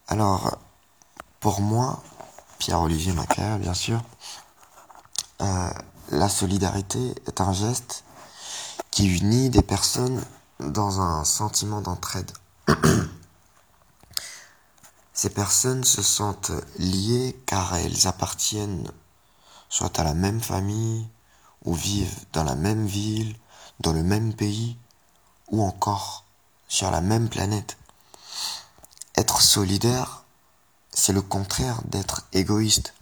Alors, pour moi, Pierre-Olivier Macaire, bien sûr, la solidarité est un geste qui unit des personnes dans un sentiment d'entraide. Ces personnes se sentent liées car elles appartiennent soit à la même famille, ou vivent dans la même ville, dans le même pays, ou encore sur la même planète. Être solidaire, c'est le contraire d'être égoïste.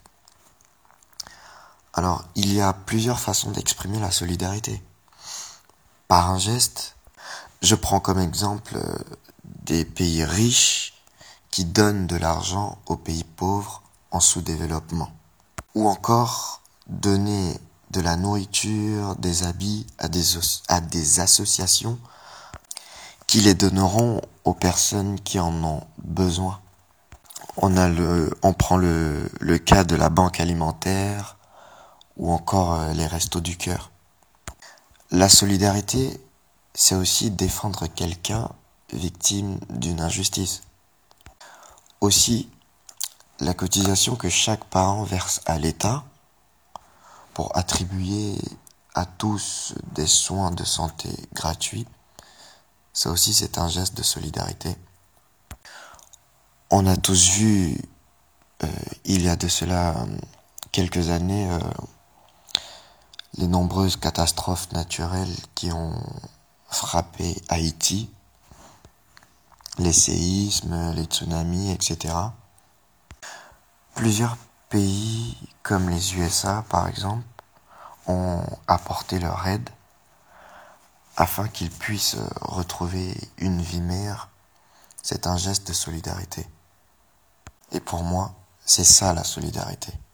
Alors, il y a plusieurs façons d'exprimer la solidarité. Par un geste, je prends comme exemple des pays riches qui donnent de l'argent aux pays pauvres en sous-développement. Ou encore donner de la nourriture, des habits à des associations qui les donneront aux personnes qui en ont besoin. On prend le cas de la banque alimentaire ou encore les restos du cœur. La solidarité, c'est aussi défendre quelqu'un victime d'une injustice. Aussi, la cotisation que chaque parent verse à l'État pour attribuer à tous des soins de santé gratuits, ça aussi c'est un geste de solidarité. On a tous vu, il y a de cela quelques années, les nombreuses catastrophes naturelles qui ont frappé Haïti, les séismes, les tsunamis, etc. Plusieurs pays, comme les USA par exemple, ont apporté leur aide afin qu'ils puissent retrouver une vie meilleure. C'est un geste de solidarité. Et pour moi, c'est ça la solidarité.